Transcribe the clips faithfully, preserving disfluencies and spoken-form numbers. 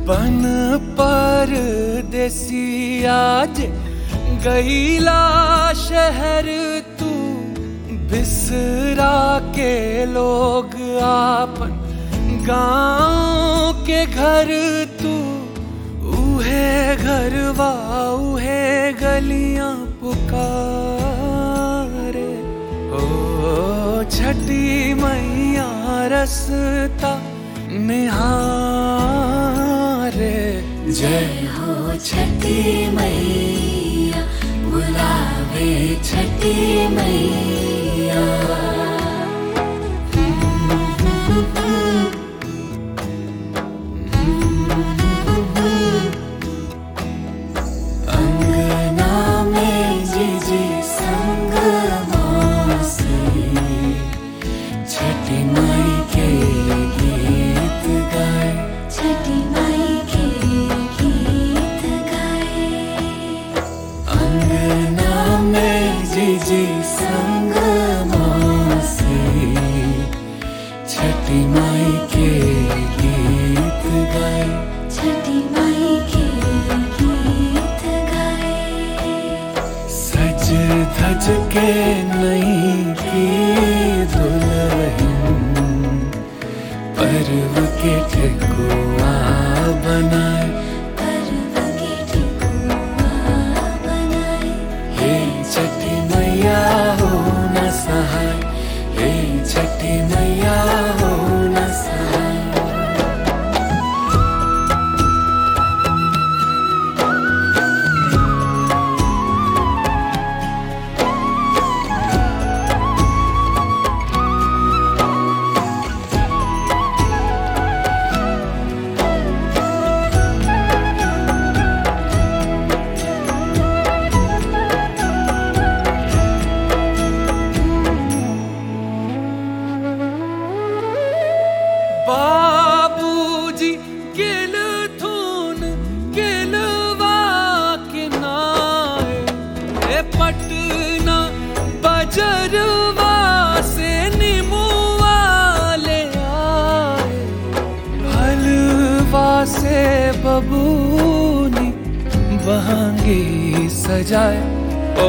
बन परदेसी आज गईला शहर तू, बिसरा के लोग आपन गाँव के घर तू। उहे घरवा उहे गलियां पुकारे, ओ छठी मैया रस्ता निहारे। जय हो छठी मैया, बुलावे छठी मैया। अंगना में जीजी संग मौसी, छठी माई के गीत गाए, छठी माई के गीत गाए। अंगना में जीजी संग मौसी, छठी माई के गीत गाए, छठी माई के गीत गाए। सज धज के नई की दुल्हन, पर्व के ठेकुआ बनाए, पर्व के ठेकुआ बनाए। हे छठी मैया हो न सहाय, हे छठी मैया हो न सहाय। बाबूजी गिल थून गिलवा के नाए, पटना बजरवा से निमुआ ले आए। हलवा से बबूनी बहांगी सजाए, ओ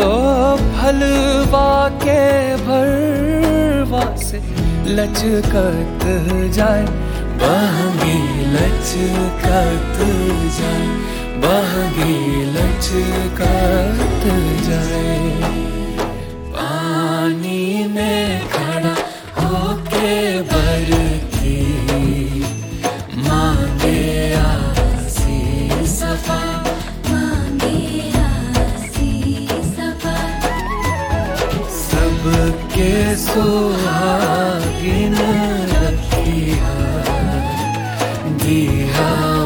फलवा के भरवा से लचकत जाए, बहंगी लचकत जाए, बहंगी लचकत जाए। पानी में खड़ा होके बरती मांगे आसी सफा, मांगे आसी सफा। सबके सुहागिन रखिया दिया